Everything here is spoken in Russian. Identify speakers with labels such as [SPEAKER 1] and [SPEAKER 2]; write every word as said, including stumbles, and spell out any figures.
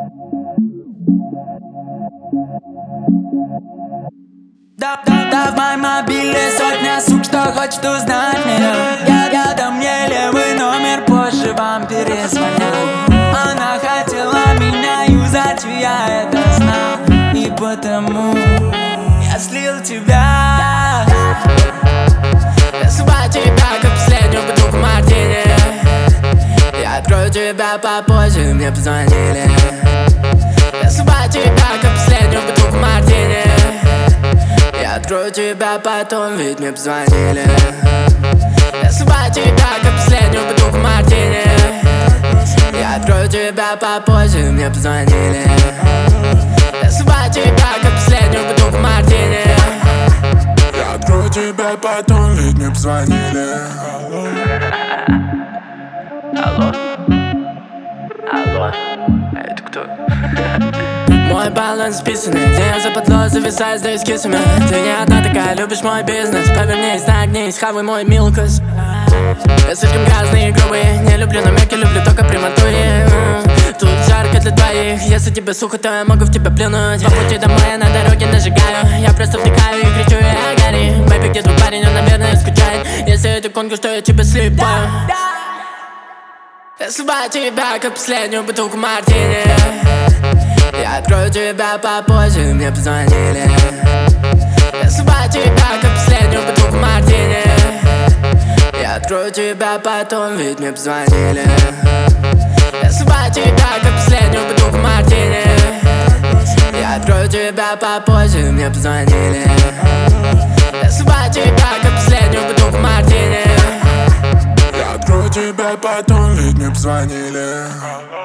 [SPEAKER 1] Да, да, да, в моем мобиле сотня сук, что хочет узнать меня. Я, я дам мне левый номер, позже вам перезвоню. Она хотела меня юзать, и я это знал. И потому я слил тебя. Я суваю тебя, как последнюю бутылку мартини. Я открою тебя попозже, мне позвонили. Я суваю тебя, как последнюю бутылку мартини. Я открою тебя потом, ведь мне позвонили. Я суваю тебя, как последнюю бутылку мартини. Я открою тебя попозже, мне позвонили. Я суваю тебя, как последнюю бутылку мартини.
[SPEAKER 2] Я открою тебя потом, ведь мне позвонили.
[SPEAKER 1] Алло. Алло. А это кто? Мой баланс списанный, где я западло, зависаю, сдаюсь кисами. Ты не одна такая, любишь мой бизнес. Повернись, нагнись, хавай мой милкос. Я слишком грязный и грубый, не люблю намеки, люблю только прямотуре. Тут жарко для двоих, если тебе сухо, то я могу в тебя плюнуть. По пути домой я на дороге нажигаю, я просто втыкаю и кричу: я гори. Бэйби, где твой парень, он, наверное, скучает. Если это конкурс, то я тебя слипаю. Я сливаю тебя, как последнюю бутылку мартини. Я открою тебя попозже, мне позвонили. Я сливаю тебя, как последнюю бутылку мартини. Я открою тебя потом, ведь мне позвонили. Я сливаю тебя, как последнюю бутылку мартини. Я открою тебя попозже, мне позвонили. Я сливаю тебя, как последнюю бутылку мартини.
[SPEAKER 2] Я открою тебя потом, ведь мне позвонили.